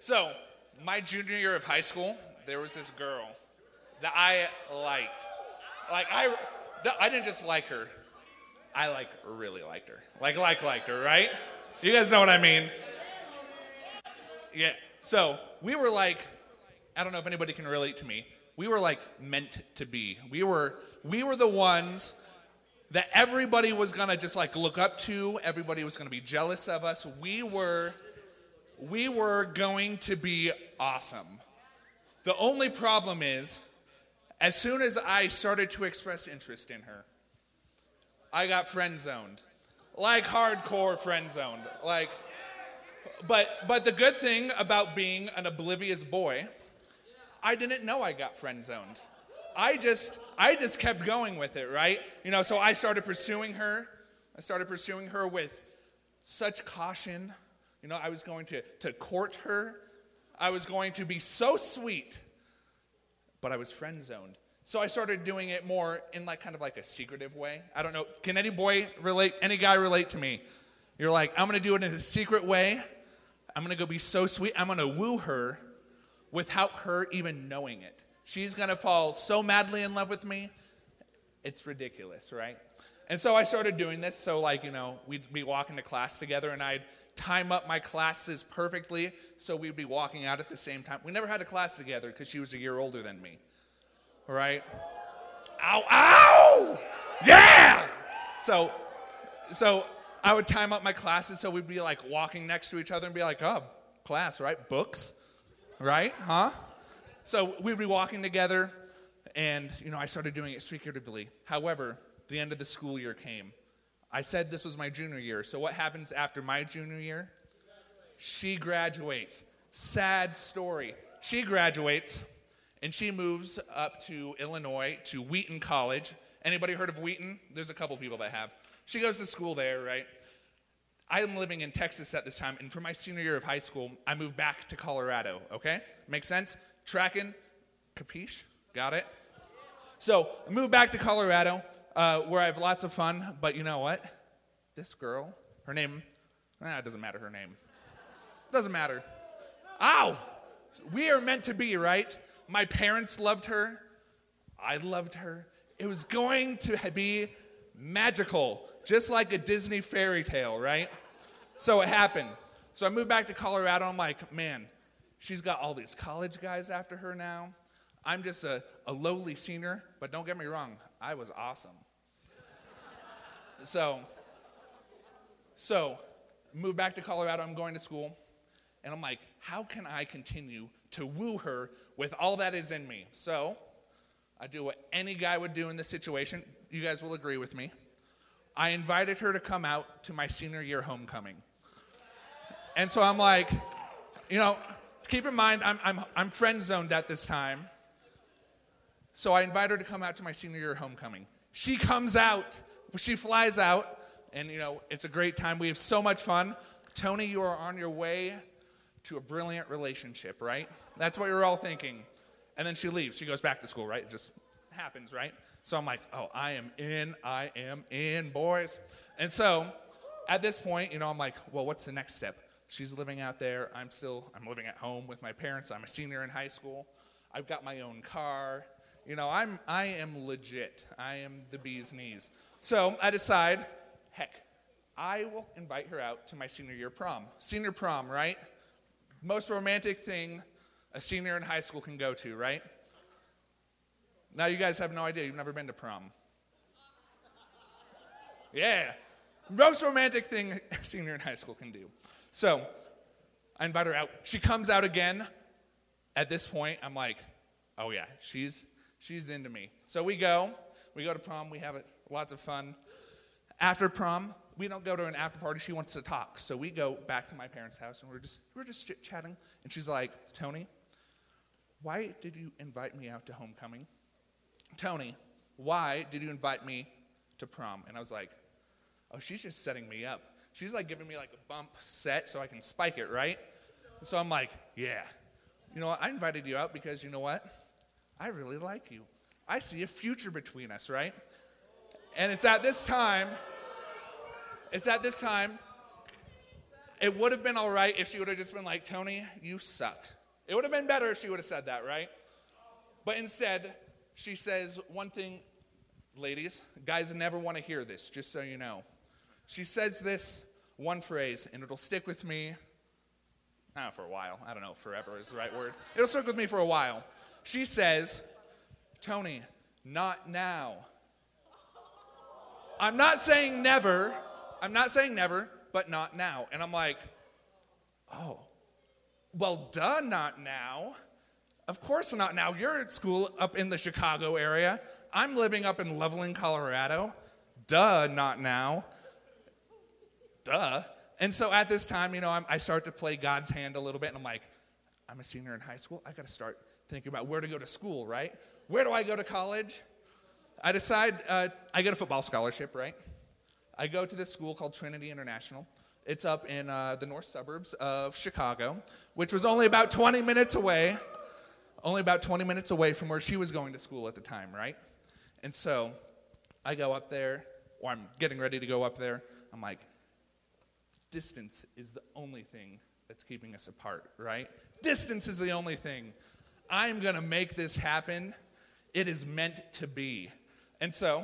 So, my junior year of high school, there was this girl that I liked. I didn't just like her. I really liked her. Liked her, right? You guys know what I mean? Yeah. So, we were I don't know if anybody can relate to me. We were meant to be. We were the ones that everybody was going to just look up to. Everybody was going to be jealous of us. We were going to be awesome. The only problem is, as soon as I started to express interest in her, I got friend zoned. Hardcore friend zoned. But the good thing about being an oblivious boy, I didn't know I got friend zoned. I just kept going with it, right? So I started pursuing her. I started pursuing her with such caution. I was going to court her. I was going to be so sweet, but I was friend zoned. So I started doing it more in kind of a secretive way. I don't know. Can any guy relate to me? You're I'm going to do it in a secret way. I'm going to go be so sweet. I'm going to woo her without her even knowing it. She's going to fall so madly in love with me. It's ridiculous, right? And so I started doing this. So we'd be walking to class together and I'd time up my classes perfectly so we'd be walking out at the same time. We never had a class together because she was a year older than me. Right? Ow, ow! Yeah! So I would time up my classes so we'd be walking next to each other and be oh, class, right? Books, right? Huh? So we'd be walking together and, I started doing it secretively. However, the end of the school year came. I said this was my junior year. So what happens after my junior year? She graduates. Sad story. She graduates. And she moves up to Illinois, to Wheaton College. Anybody heard of Wheaton? There's a couple people that have. She goes to school there, right? I'm living in Texas at this time, and for my senior year of high school, I moved back to Colorado, okay? Makes sense? Tracking? Capiche? Got it? So, I moved back to Colorado, where I have lots of fun, but you know what? This girl, her name, it doesn't matter her name. Doesn't matter. Ow! We are meant to be, right? My parents loved her. I loved her. It was going to be magical, just like a Disney fairy tale, right? So it happened. So I moved back to Colorado. I'm man, she's got all these college guys after her now. I'm just a lowly senior, but don't get me wrong, I was awesome. So moved back to Colorado. I'm going to school. And I'm how can I continue to woo her with all that is in me? So I do what any guy would do in this situation. You guys will agree with me. I invited her to come out to my senior year homecoming. And so I'm keep in mind, I'm friend zoned at this time. So I invite her to come out to my senior year homecoming. She comes out. She flies out. And, it's a great time. We have so much fun. Tony, you are on your way to a brilliant relationship, right? That's what you're all thinking. And then she leaves. She goes back to school, right? It just happens, right? So I'm oh, I am in, boys. And so at this point, I'm well, what's the next step? She's living out there. I'm living at home with my parents. I'm a senior in high school. I've got my own car. I am legit. I am the bee's knees. So I decide, heck, I will invite her out to my senior year prom. Senior prom, right? Most romantic thing a senior in high school can go to, right? Now you guys have no idea. You've never been to prom. Yeah. Most romantic thing a senior in high school can do. So I invite her out. She comes out again. At this point, I'm oh yeah, she's into me. So we go to prom. We have lots of fun. After prom, we don't go to an after party. She wants to talk. So we go back to my parents' house, and we're just chit-chatting. And she's Tony, why did you invite me out to homecoming? Tony, why did you invite me to prom? And I was oh, she's just setting me up. She's giving me a bump set so I can spike it, right? And so I'm yeah. You know what? I invited you out because you know what? I really like you. I see a future between us, right? And it's at this time It would have been all right if she would have just been like, Tony, you suck. It would have been better if she would have said that, right? But instead, she says one thing, ladies, guys never want to hear this, just so you know. She says this one phrase, and it'll stick with me, for a while. I don't know if forever is the right word. It'll stick with me for a while. She says, Tony, not now. I'm not saying never, but not now. And I'm like, oh, well, duh, not now. Of course not now. You're at school up in the Chicago area. I'm living up in Loveland, Colorado. Duh, not now. Duh. And so at this time, I start to play God's hand a little bit, and I'm like, I'm a senior in high school. I got to start thinking about where to go to school, right? Where do I go to college? I decide I get a football scholarship, right? I go to this school called Trinity International. It's up in the north suburbs of Chicago, which was only about 20 minutes away. Only about 20 minutes away from where she was going to school at the time, right? And so I go up there, or I'm getting ready to go up there. I'm like, distance is the only thing that's keeping us apart, right? Distance is the only thing. I'm going to make this happen. It is meant to be. And so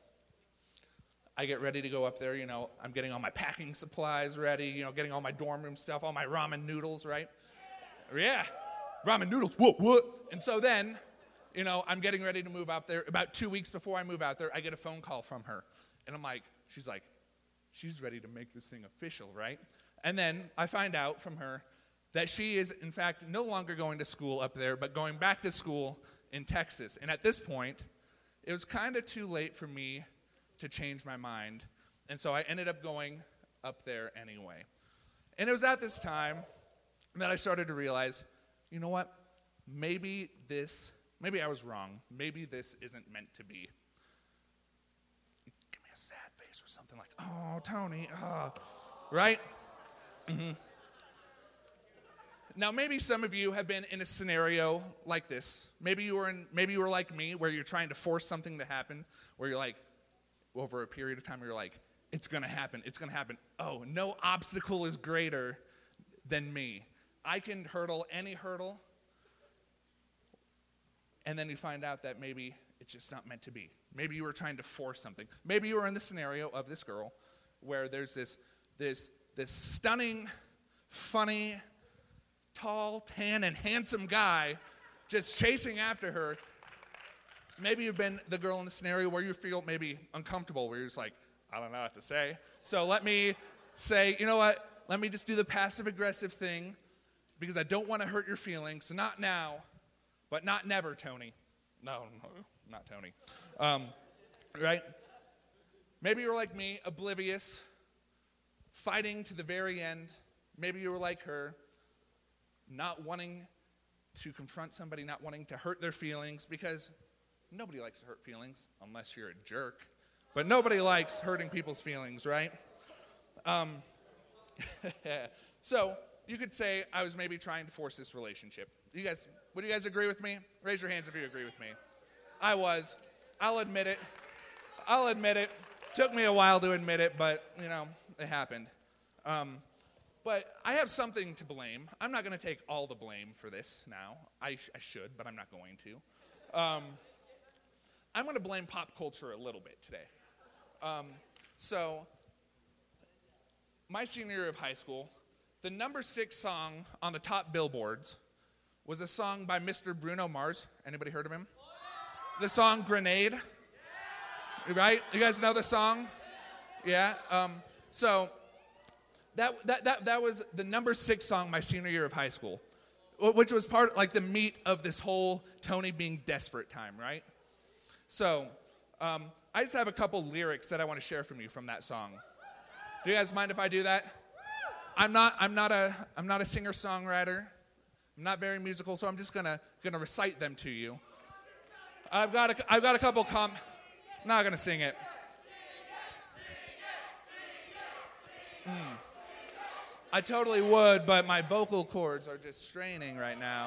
I get ready to go up there. I'm getting all my packing supplies ready, getting all my dorm room stuff, all my ramen noodles, right? Yeah, ramen noodles, what? And so then, I'm getting ready to move out there. About 2 weeks before I move out there, I get a phone call from her. And I'm like, she's ready to make this thing official, right? And then I find out from her that she is, in fact, no longer going to school up there, but going back to school in Texas. And at this point, it was kind of too late for me to change my mind. And so I ended up going up there anyway. And it was at this time that I started to realize, you know what? Maybe I was wrong. Maybe this isn't meant to be. Give me a sad face or something like, oh, Tony, right? Mm-hmm. Now, maybe some of you have been in a scenario like this. Maybe you were like me, where you're trying to force something to happen, where you're like, over a period of time, you're like, it's going to happen. Oh, no obstacle is greater than me. I can hurdle any hurdle. And then you find out that maybe it's just not meant to be. Maybe you were trying to force something. Maybe you were in the scenario of this girl where there's this stunning, funny, tall, tan, and handsome guy just chasing after her. Maybe you've been the girl in the scenario where you feel maybe uncomfortable, where you're just like, I don't know what to say. So let me say, you know what? Let me just do the passive-aggressive thing because I don't want to hurt your feelings. So not now, but not never, Tony. No, not Tony. Right? Maybe you're like me, oblivious, fighting to the very end. Maybe you were like her, not wanting to confront somebody, not wanting to hurt their feelings, because nobody likes to hurt feelings unless you're a jerk. But nobody likes hurting people's feelings, right? So you could say I was maybe trying to force this relationship. Would you guys agree with me? Raise your hands if you agree with me. I was. I'll admit it. Took me a while to admit it, but, it happened. But I have something to blame. I'm not going to take all the blame for this now. I should, but I'm not going to. I'm going to blame pop culture a little bit today. So, my senior year of high school, the number 6 song on the top billboards was a song by Mr. Bruno Mars. Anybody heard of him? The song Grenade. Right? You guys know the song? Yeah. So that was the number 6 song my senior year of high school, which was part like the meat of this whole Tony being desperate time, right? So I just have a couple lyrics that I want to share from you from that song. Do you guys mind if I do that? I'm not a singer-songwriter. I'm not very musical, so I'm just gonna recite them to you. I've got a couple not gonna sing it. I totally would, but my vocal cords are just straining right now.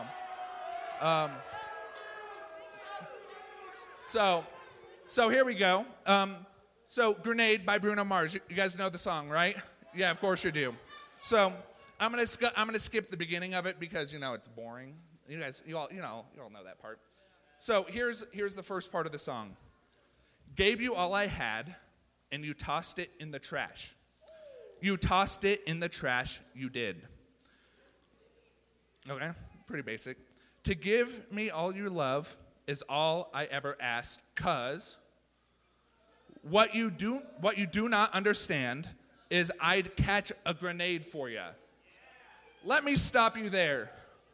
So here we go. So Grenade by Bruno Mars. You guys know the song, right? Yeah, of course you do. So I'm gonna skip the beginning of it because it's boring. You all know that part. So here's the first part of the song. Gave you all I had, and you tossed it in the trash. You tossed it in the trash, you did. Okay, pretty basic. To give me all your love is all I ever asked, 'cause what you do not understand is I'd catch a grenade for you. Let me stop you there.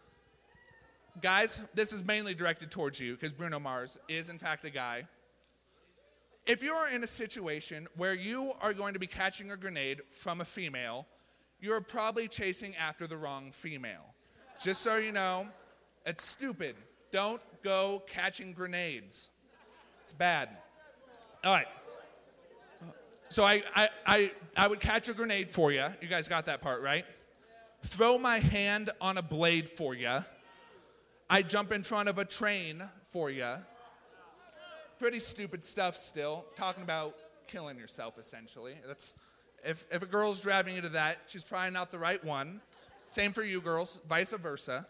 Guys, this is mainly directed towards you because Bruno Mars is in fact a guy. If you're in a situation where you are going to be catching a grenade from a female, you're probably chasing after the wrong female. Just so you know, it's stupid. Don't go catching grenades. It's bad. All right. So I would catch a grenade for you. You guys got that part, right? Throw my hand on a blade for you. I jump in front of a train for you. Pretty stupid stuff still. Talking about killing yourself, essentially. That's if a girl's driving you to that, she's probably not the right one. Same for you girls, vice versa.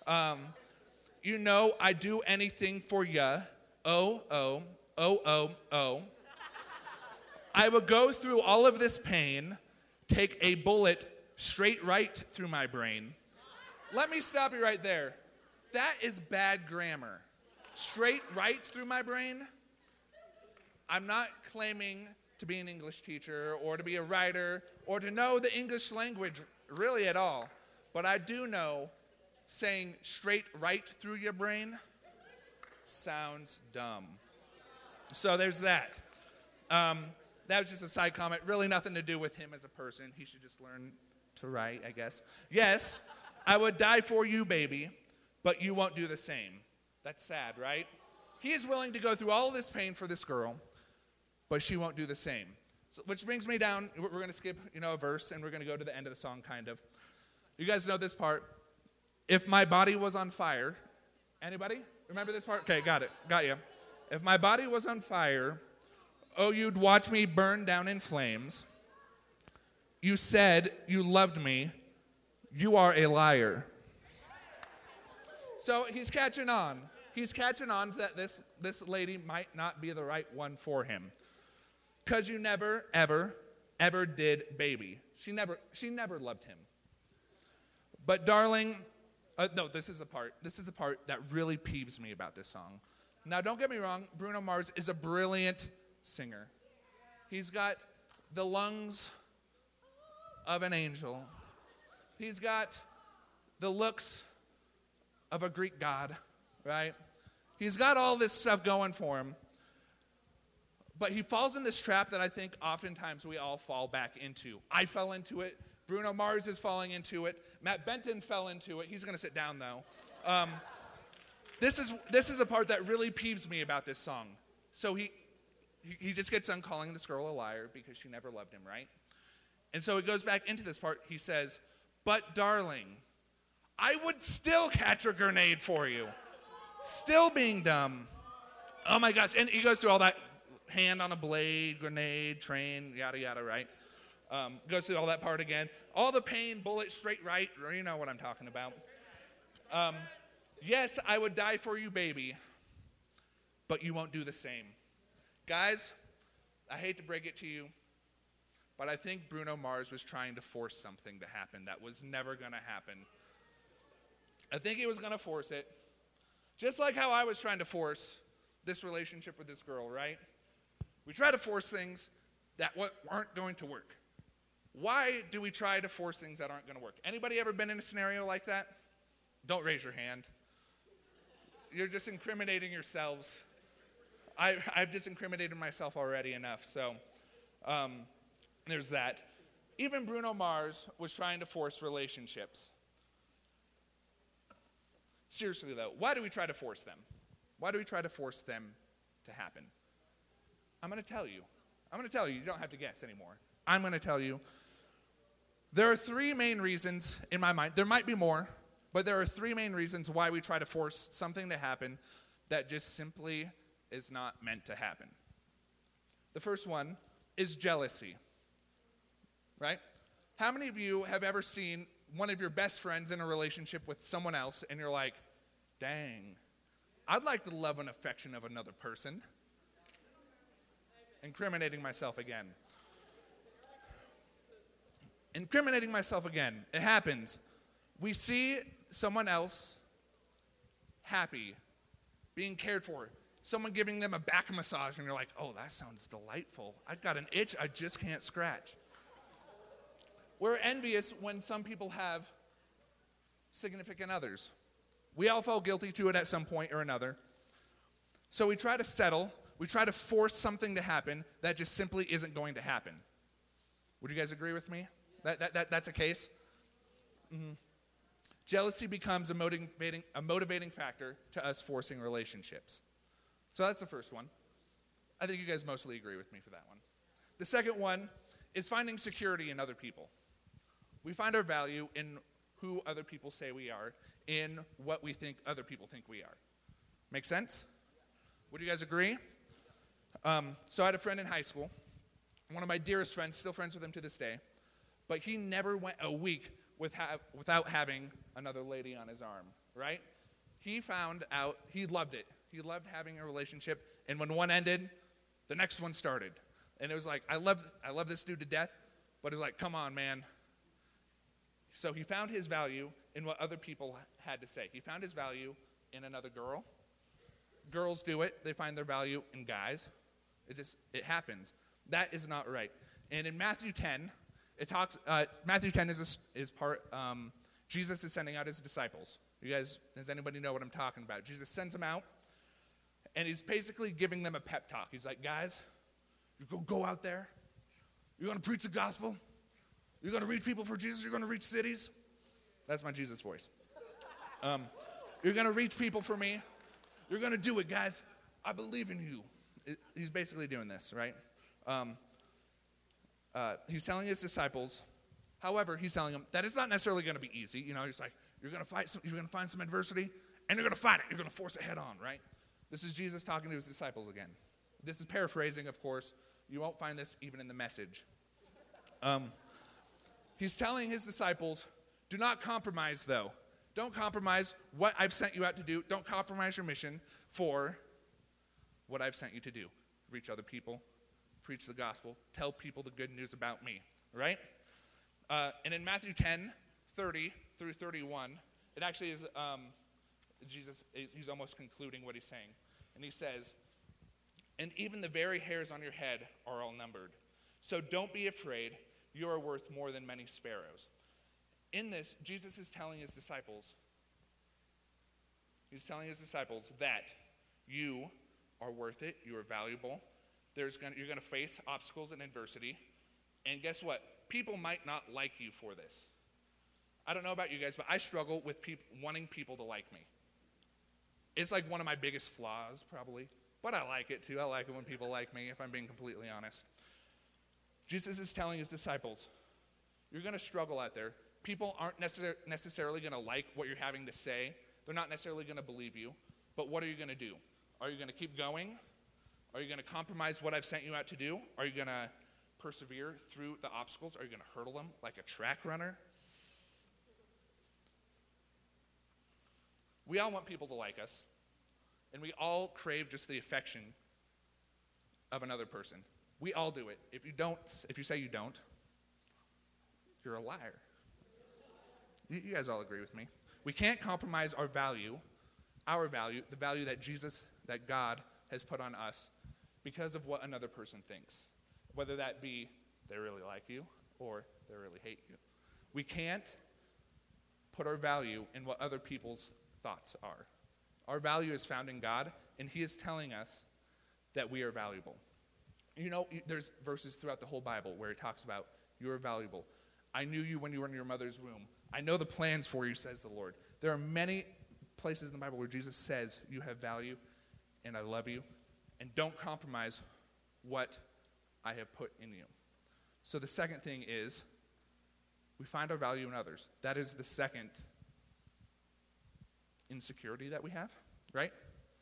I do anything for ya. Oh. I would go through all of this pain, take a bullet straight right through my brain. Let me stop you right there. That is bad grammar. Straight right through my brain? I'm not claiming to be an English teacher or to be a writer or to know the English language really at all. But I do know saying straight right through your brain sounds dumb. So there's that. That was just a side comment. Really nothing to do with him as a person. He should just learn to write, I guess. Yes, I would die for you, baby, but you won't do the same. That's sad, right? He is willing to go through all this pain for this girl, but she won't do the same. So, which brings me down. We're going to skip, a verse, and we're going to go to the end of the song, kind of. You guys know this part. If my body was on fire, anybody remember this part? Okay, got it. Got you. If my body was on fire, oh, you'd watch me burn down in flames. You said you loved me. You are a liar. So he's catching on. He's catching on that this lady might not be the right one for him. Because you never, ever did, baby. She never loved him. But darling, no, this is the part that really peeves me about this song. Now, don't get me wrong, Bruno Mars is a brilliant singer. He's got the lungs of an angel. He's got the looks of a Greek god, right? He's got all this stuff going for him. But he falls in this trap that I think oftentimes we all fall back into. I fell into it. Bruno Mars is falling into it. Matt Benton fell into it. He's going to sit down, though. This is a part that really peeves me about this song. So he just gets done calling this girl a liar because she never loved him, right? And so he goes back into this part. He says, but darling, I would still catch a grenade for you. Still being dumb. Oh my gosh. And he goes through all that hand on a blade, grenade, train, yada, yada, right? Goes through all that part again. All the pain, bullet, straight right. You know what I'm talking about. Yes, I would die for you, baby, but you won't do the same. Guys, I hate to break it to you, but I think Bruno Mars was trying to force something to happen that was never going to happen. I think he was going to force it. Just like how I was trying to force this relationship with this girl, right? We try to force things that aren't going to work. Why do we try to force things that aren't going to work? Anybody ever been in a scenario like that? Don't raise your hand. You're just incriminating yourselves. I've disincriminated myself already enough, so there's that. Even Bruno Mars was trying to force relationships. Seriously, though, why do we try to force them? Why do we try to force them to happen? I'm going to tell you. You don't have to guess anymore. I'm going to tell you. There are three main reasons in my mind. There might be more, but there are three main reasons why we try to force something to happen that just simply is not meant to happen. The first one is jealousy, right? How many of you have ever seen one of your best friends in a relationship with someone else and you're like, dang, I'd like the love and affection of another person? Incriminating myself again. Incriminating myself again. It happens. We see someone else happy, being cared for, someone giving them a back massage, and you're like, oh, that sounds delightful. I've got an itch I just can't scratch. We're envious when some people have significant others. We all fall guilty to it at some point or another. So we try to settle. We try to force something to happen that just simply isn't going to happen. Would you guys agree with me? That's a case? Mm-hmm. Jealousy becomes a motivating factor to us forcing relationships. So that's the first one. I think you guys mostly agree with me for that one. The second one is finding security in other people. We find our value in who other people say we are, in what we think other people think we are. Make sense? Would you guys agree? So I had a friend in high school, one of my dearest friends, still friends with him to this day, but he never went a week without having another lady on his arm, right? He found out, he loved it. He loved having a relationship, and when one ended, the next one started. And it was like, I love this dude to death, but it was like, come on, man. So he found his value in what other people had to say. He found his value in another girl. Girls do it. They find their value in guys. It happens. That is not right. And in Matthew 10, it talks. Matthew 10 is part. Jesus is sending out his disciples. You guys, does anybody know what I'm talking about? Jesus sends them out, and he's basically giving them a pep talk. He's like, guys, you go out there. You're going to preach the gospel. You're going to reach people for Jesus. You're going to reach cities. That's my Jesus voice. You're going to reach people for me. You're going to do it, guys. I believe in you. He's basically doing this, right? He's telling his disciples, however, he's telling them that it's not necessarily going to be easy. You know, he's like, you're going to find some adversity, and you're going to fight it. You're going to force it head on, right? This is Jesus talking to his disciples again. This is paraphrasing, of course. You won't find this even in the Message. He's telling his disciples, do not compromise, though. Don't compromise what I've sent you out to do. Don't compromise your mission for what I've sent you to do. Reach other people, preach the gospel, tell people the good news about me, right? And in Matthew 10, 30 through 31, it actually is, Jesus, he's almost concluding what he's saying. And he says, and even the very hairs on your head are all numbered. So don't be afraid. You are worth more than many sparrows. In this, Jesus is telling his disciples, that you are worth it. You are valuable. You're going to face obstacles and adversity. And guess what? People might not like you for this. I don't know about you guys, but I struggle with wanting people to like me. It's like one of my biggest flaws, probably. But I like it too. I like it when people like me, if I'm being completely honest. Jesus is telling his disciples, you're going to struggle out there. People aren't necessarily going to like what you're having to say. They're not necessarily going to believe you. But what are you going to do? Are you going to keep going? Are you going to compromise what I've sent you out to do? Are you going to persevere through the obstacles? Are you going to hurdle them like a track runner? We all want people to like us. And we all crave just the affection of another person. We all do it. If you say you don't, you're a liar. You guys all agree with me. We can't compromise our value, the value that God has put on us because of what another person thinks. Whether that be they really like you or they really hate you. We can't put our value in what other people's thoughts are. Our value is found in God, and he is telling us that we are valuable. You know, there's verses throughout the whole Bible where it talks about you are valuable. I knew you when you were in your mother's womb. I know the plans for you, says the Lord. There are many places in the Bible where Jesus says you have value and I love you, and don't compromise what I have put in you. So the second thing is we find our value in others. That is the second insecurity that we have, right?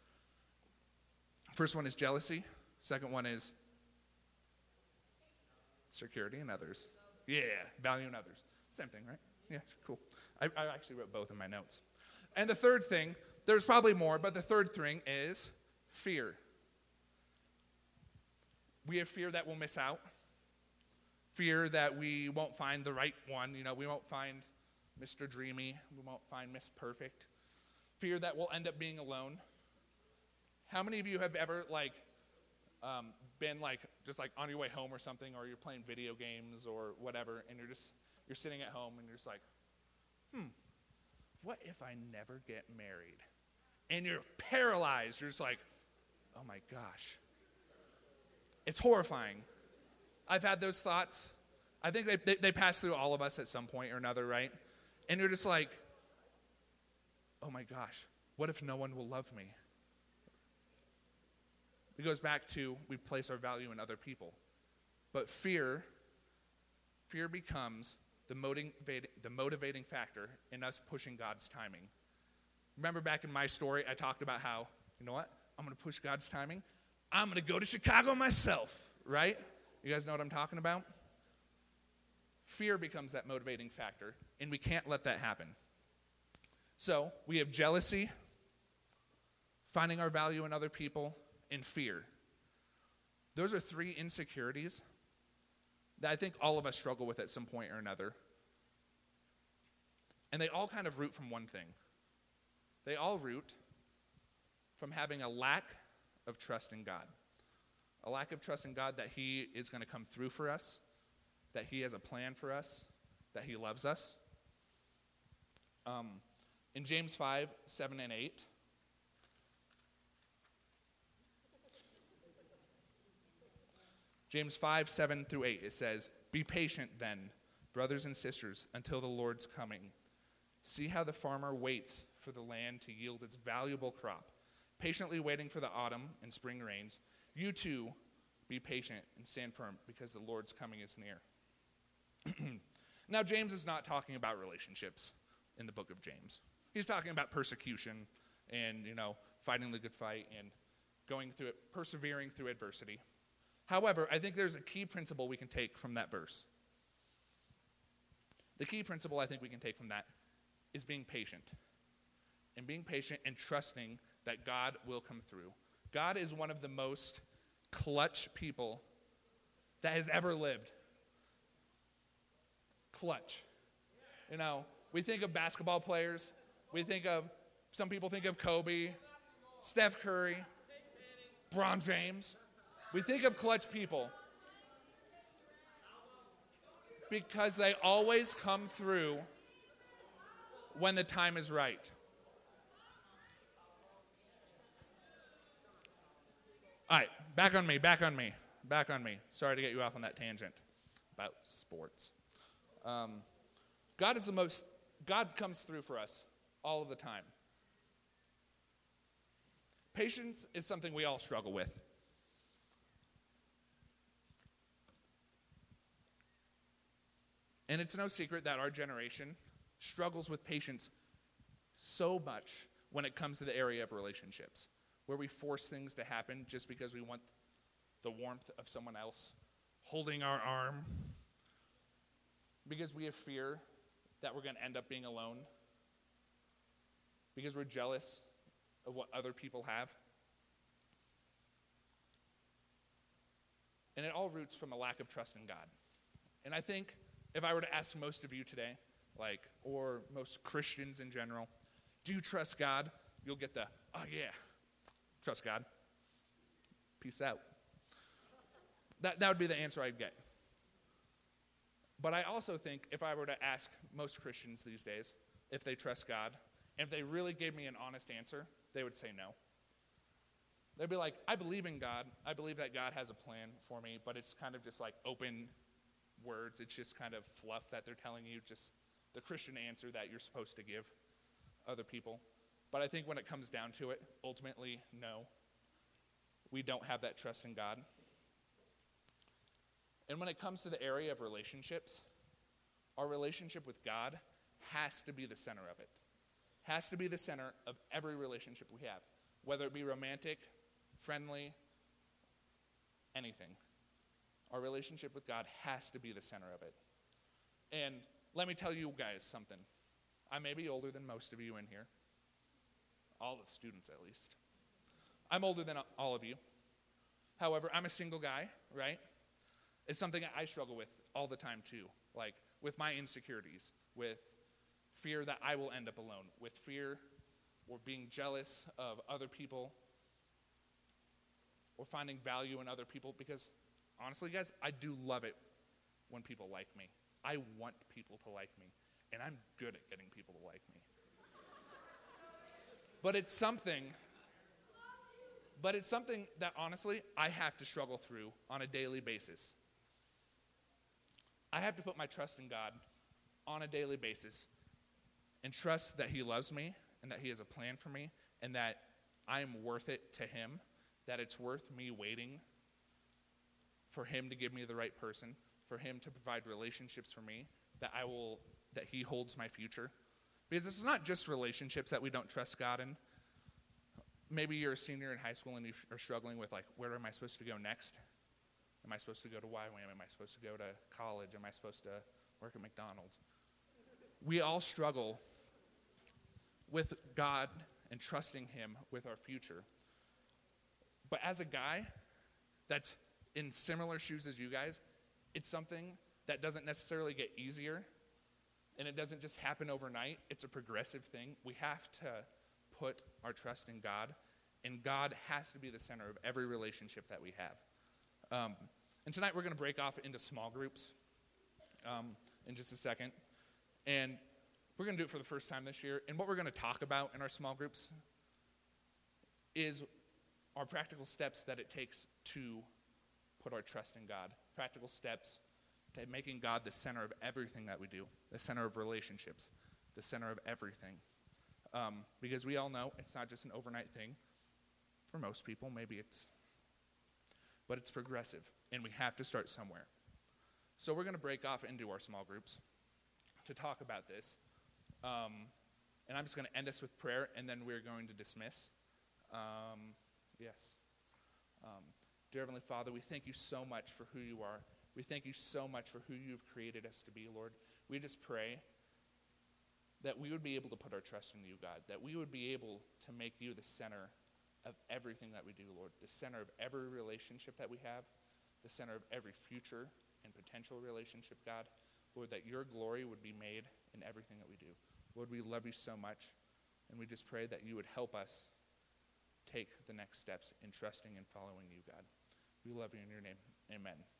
First one is jealousy. Second one is security in others. Yeah, valuing others. Same thing, right? Yeah, cool. I actually wrote both in my notes. And the third thing, there's probably more, but the third thing is fear. We have fear that we'll miss out. Fear that we won't find the right one. We won't find Mr. Dreamy. We won't find Miss Perfect. Fear that we'll end up being alone. How many of you have ever been just on your way home or something, or you're playing video games or whatever, and you're sitting at home and you're just like, what if I never get married? And you're paralyzed. You're just like, oh my gosh. It's horrifying. I've had those thoughts. I think they pass through all of us at some point or another, right? And you're just like, oh my gosh, what if no one will love me? It goes back to we place our value in other people. But fear becomes the motivating factor in us pushing God's timing. Remember back in my story, I talked about how, you know what? I'm going to push God's timing. I'm going to go to Chicago myself, right? You guys know what I'm talking about? Fear becomes that motivating factor, and we can't let that happen. So we have jealousy, finding our value in other people, and fear. Those are three insecurities that I think all of us struggle with at some point or another. And they all kind of root from one thing. They all root from having a lack of trust in God. A lack of trust in God that He is going to come through for us, that He has a plan for us, that He loves us. In James 5, 7, and 8, James 5, 7 through 8, it says, "Be patient then, brothers and sisters, until the Lord's coming. See how the farmer waits for the land to yield its valuable crop, patiently waiting for the autumn and spring rains. You too, be patient and stand firm, because the Lord's coming is near." Now, James is not talking about relationships in the book of James. He's talking about persecution and, fighting the good fight and going through it, persevering through adversity. However, I think there's a key principle we can take from that verse. The key principle I think we can take from that is being patient. And being patient and trusting that God will come through. God is one of the most clutch people that has ever lived. Clutch. We think of basketball players. Some people think of Kobe, Steph Curry, LeBron James. We think of clutch people because they always come through when the time is right. All right, back on me. Sorry to get you off on that tangent about sports. God comes through for us all of the time. Patience is something we all struggle with. And it's no secret that our generation struggles with patience so much when it comes to the area of relationships, where we force things to happen just because we want the warmth of someone else holding our arm, because we have fear that we're going to end up being alone, because we're jealous of what other people have. And it all roots from a lack of trust in God. And I think if I were to ask most of you today, or most Christians in general, do you trust God? You'll get the, oh yeah, trust God. Peace out. That would be the answer I'd get. But I also think if I were to ask most Christians these days if they trust God, and if they really gave me an honest answer, they would say no. They'd be like, I believe in God. I believe that God has a plan for me, but it's kind of just like open words. It's just kind of fluff that they're telling you, just the Christian answer that you're supposed to give other people. But I think when it comes down to it, ultimately, no. We don't have that trust in God. And when it comes to the area of relationships, our relationship with God has to be the center of it. Has to be the center of every relationship we have, whether it be romantic, friendly, anything. Our relationship with God has to be the center of it. And let me tell you guys something. I may be older than most of you in here. All the students, at least. I'm older than all of you. However, I'm a single guy, right? It's something I struggle with all the time too. Like with my insecurities, with fear that I will end up alone, with fear or being jealous of other people or finding value in other people. Because honestly, guys, I do love it when people like me. I want people to like me, and I'm good at getting people to like me. But it's something that honestly I have to struggle through on a daily basis. I have to put my trust in God on a daily basis and trust that he loves me and that he has a plan for me and that I am worth it to him, that it's worth me waiting for him to give me the right person, for him to provide relationships for me, that he holds my future. Because it's not just relationships that we don't trust God in. Maybe you're a senior in high school and you are struggling with, like, where am I supposed to go next? Am I supposed to go to YWAM? Am I supposed to go to college? Am I supposed to work at McDonald's? We all struggle with God and trusting him with our future. But as a guy that's in similar shoes as you guys, it's something that doesn't necessarily get easier, and it doesn't just happen overnight. It's a progressive thing. We have to put our trust in God, and God has to be the center of every relationship that we have. And tonight we're going to break off into small groups in just a second. And we're going to do it for the first time this year. And what we're going to talk about in our small groups is our practical steps that it takes to put our trust in God. Practical steps to making God the center of everything that we do, the center of relationships, the center of everything. Because we all know it's not just an overnight thing. For most people, but it's progressive, and we have to start somewhere. So we're going to break off into our small groups to talk about this. And I'm just going to end us with prayer, and then we're going to dismiss. Yes. Dear Heavenly Father, we thank you so much for who you are. We thank you so much for who you've created us to be, Lord. We just pray that we would be able to put our trust in you, God, that we would be able to make you the center of everything that we do, Lord, the center of every relationship that we have, the center of every future and potential relationship, God. Lord, that your glory would be made in everything that we do. Lord, we love you so much, and we just pray that you would help us take the next steps in trusting and following you, God. We love you in your name. Amen.